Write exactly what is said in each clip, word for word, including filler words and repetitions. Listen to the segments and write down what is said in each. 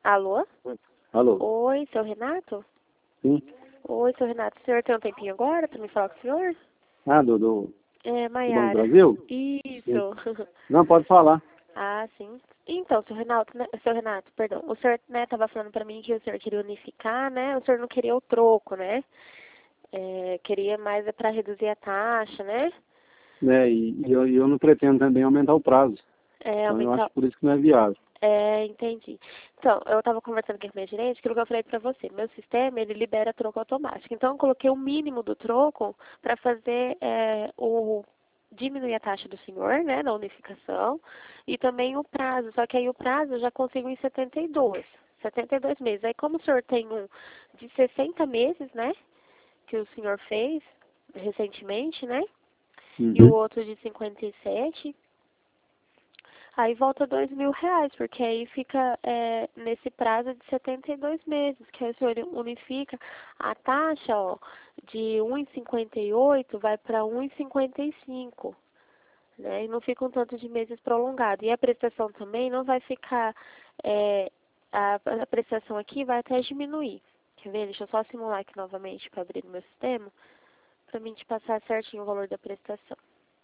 Alô? Alô? Oi, seu Renato? Sim? Oi, seu Renato. O senhor tem um tempinho agora para me falar com o senhor? Ah, do, do, É, do Banco do Maiara. Brasil? Isso. Não, pode falar. Ah, sim. Então, seu Renato, né, seu Renato, perdão, o senhor, né, tava falando pra mim que o senhor queria unificar, né? O senhor não queria o troco, né? É, queria mais é para reduzir a taxa, né? Né, e, e eu, e eu não pretendo também aumentar o prazo. É, Então eu aumentar. acho por isso que não é viável. É, entendi. Então, eu estava conversando com a minha gerente, aquilo que eu falei para você. Meu sistema, ele libera troco automático. Então, eu coloquei o mínimo do troco para fazer é, o diminuir a taxa do senhor, né, na unificação, e também o prazo. Só que aí o prazo eu já consigo em setenta e dois. setenta e dois meses. Aí, como o senhor tem um de sessenta meses, né, que o senhor fez recentemente, né, Uhum. e o outro de cinquenta e sete, aí volta dois mil reais, porque aí fica é, nesse prazo de setenta e dois meses, que aí o senhor unifica a taxa, ó, de um vírgula cinquenta e oito vai para um vírgula cinquenta e cinco, né? E não fica um tanto de meses prolongado. E a prestação também não vai ficar, é, a, a prestação aqui vai até diminuir. Quer ver? Deixa eu só simular aqui novamente para abrir no meu sistema, para mim te passar certinho o valor da prestação.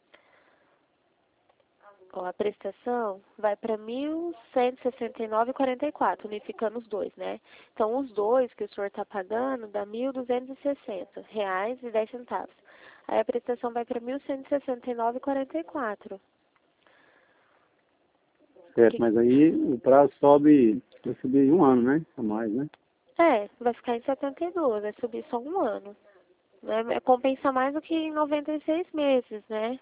Ó, a prestação vai para mil cento e sessenta e nove reais e quarenta e quatro, unificando os dois, né? Então, os dois que o senhor está pagando dá mil duzentos e sessenta reais e dez centavos. Aí a prestação vai para mil cento e sessenta e nove reais e quarenta e quatro. Certo, Que... mas aí o prazo sobe, vai subir um ano, né? A mais, né? É, vai ficar em setenta e dois, vai subir só um ano. Né? Compensa mais do que em noventa e seis meses, né?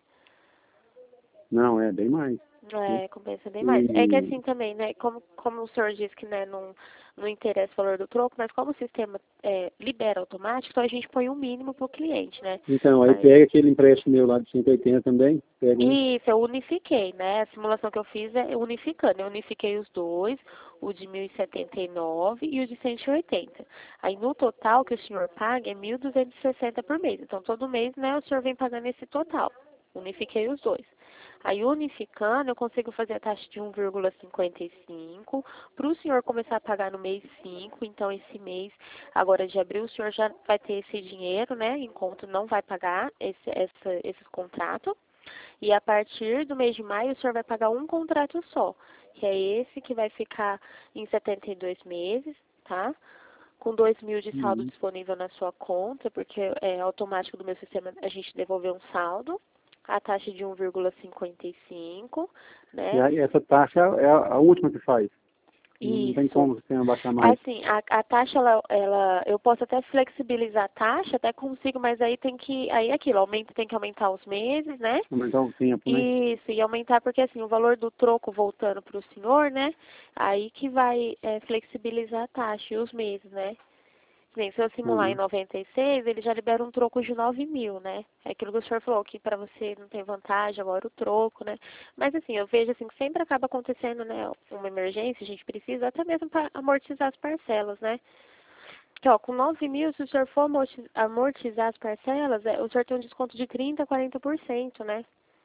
Não, é bem mais. Né? É, compensa bem mais. É que E, assim também, né, como, como o senhor disse que né, não, não interessa o valor do troco, mas como o sistema é, libera automático, então a gente põe um mínimo para o cliente, né? então, aí Mas pega aquele empréstimo meu lá de cento e oitenta também, pega um. isso, eu unifiquei, né? A simulação que eu fiz é unificando. Eu unifiquei os dois, o de mil e setenta e nove e o de cento e oitenta. Aí no total que o senhor paga é mil duzentos e sessenta por mês. Então todo mês, né, o senhor vem pagando esse total. Unifiquei os dois. Aí unificando, eu consigo fazer a taxa de um vírgula cinquenta e cinco para o senhor começar a pagar no mês cinco. Então esse mês, agora de abril, o senhor já vai ter esse dinheiro, né? Em conta não vai pagar esse, essa, esses contratos. E a partir do mês de maio, o senhor vai pagar um contrato só, que é esse que vai ficar em setenta e dois meses, tá? Com dois mil de saldo Uhum. disponível na sua conta, porque é automático do meu sistema a gente devolver um saldo. A taxa de um vírgula cinquenta e cinco, E né? aí essa taxa é a, a última que faz. Não, não tem Isso. como você abaixar mais. Assim, a, a taxa, ela, ela, eu posso até flexibilizar a taxa, até consigo, mas aí tem que, aí é aquilo, aumenta, tem que aumentar os meses, né? Aumentar o tempo, né? Isso, e aumentar, porque assim, o valor do troco voltando para o senhor, né? Aí que vai é, flexibilizar a taxa e os meses, né? Bem, se eu simular em Uhum. noventa e seis, ele já libera um troco de nove mil, né? É aquilo que o senhor falou, que para você não tem vantagem agora o troco, né? Mas assim, eu vejo assim que sempre acaba acontecendo, né? Uma emergência, a gente precisa até mesmo para amortizar as parcelas, né? Que, ó, com nove mil, se o senhor for amorti- amortizar as parcelas, é, o senhor tem um desconto de trinta, quarenta por cento, né?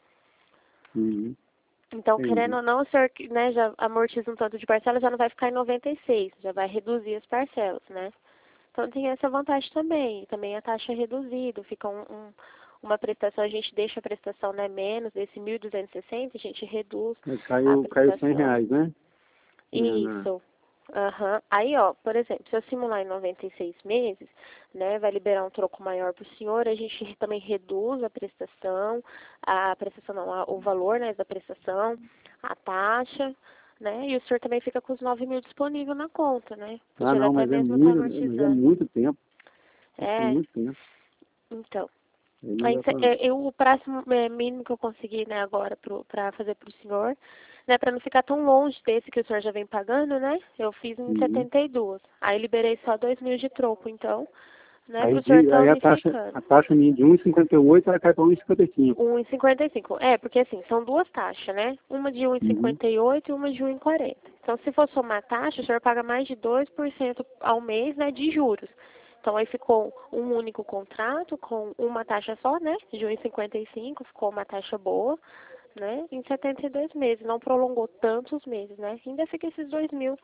Uhum. Então, querendo Entendi. ou não, o senhor, né, já amortiza um tanto de parcelas, já não vai ficar em noventa e seis, já vai reduzir as parcelas, né? Então tem essa vantagem também. Também a taxa é reduzida, fica um, um, uma prestação, a gente deixa a prestação né, menos, desse mil duzentos e sessenta, a gente reduz Aí a caiu, caiu cem prestação. reais, né? Na, na... Isso. Aham. Aí, ó, por exemplo, se eu simular em noventa e seis meses, né, vai liberar um troco maior para o senhor, a gente também reduz a prestação, a prestação não, a- o valor, né, da prestação, a taxa, né, e o senhor também fica com os nove mil disponível na conta, né, Ah, podia não, até mas é mesmo estar muito, mas é amortizando. muito tempo. Isso é É, muito tempo. então. Aí não Aí, dá cê- pra... eu, eu- o próximo é, mínimo que eu consegui, né, agora para fazer para o senhor, né, para não ficar tão longe desse que o senhor já vem pagando, né, eu fiz em Uhum. setenta e dois. Aí liberei só dois mil de troco, então, né, para Aí, o senhor de, estar aí a taxa, unificando. a taxa minha de um vírgula cinquenta e oito ela cai para um vírgula cinquenta e cinco. um e cinquenta e cinco. É, porque assim, são duas taxas, né? Uma de um e Uhum. cinquenta e oito e uma de um e quarenta. Então, se for somar a taxa, o senhor paga mais de dois por cento ao mês, né, de juros. Então, aí ficou um único contrato com uma taxa só, né, de um e cinquenta e cinco, ficou uma taxa boa, né, em setenta e dois meses. Não prolongou tantos meses, né? Ainda fica esses dois mil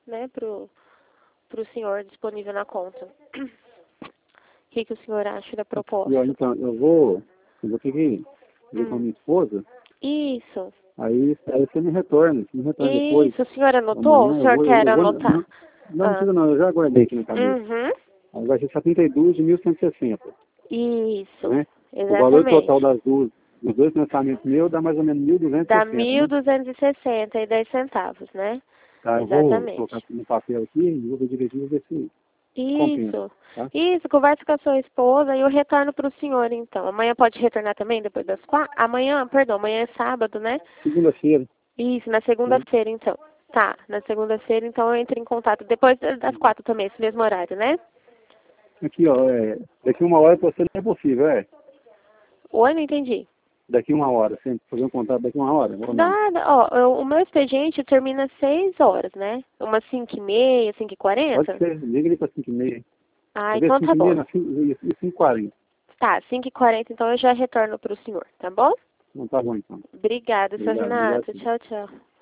né, pro, pro senhor disponível na conta. O que, que o senhor acha da proposta? E, ó, então, eu vou, eu vou ter que ver Hum. com a minha esposa, Isso. aí, aí você me retorna, você me retorna depois. Isso, o senhor anotou? Amanhã O eu senhor vou, eu, quer eu vou, anotar? não, não Ah. precisa não, eu já guardei aqui na cabeça. Uhum. Aí vai ser setenta e dois de mil cento e sessenta, Isso, né? O valor exatamente. total das duas, dos dois financiamentos meus dá mais ou menos mil duzentos e Dá sessenta, mil né? duzentos e sessenta e dez centavos, né? Tá, eu vou colocar Exatamente. no papel aqui e vou ver direitinho ver se compensa, Isso. tá? Isso, conversa com a sua esposa e eu retorno para o senhor, então. Amanhã pode retornar também, depois das quatro? Amanhã, perdão, amanhã é sábado, né? Segunda-feira, Isso, na né? segunda-feira, então. Tá, na segunda-feira, então eu entro em contato depois das quatro também, esse mesmo horário, né? Aqui, ó, é, daqui uma hora pra você não é possível, é? Oi, não entendi. Daqui uma hora, você fazer um contato daqui uma hora, ou não? Nada, ó, eu- o meu expediente termina às seis horas, né? Umas cinco e meia, cinco e Pode quarenta. ser, liga ali para cinco e meia. Ah, Quer ver então cinco tá e meia, bom. não, cinco e cinco e quarenta. Tá, cinco e quarenta, então eu já retorno para o senhor, tá bom? Não tá bom então. Obrigada, seu Obrigado, obrigado. Renato. Tchau, tchau.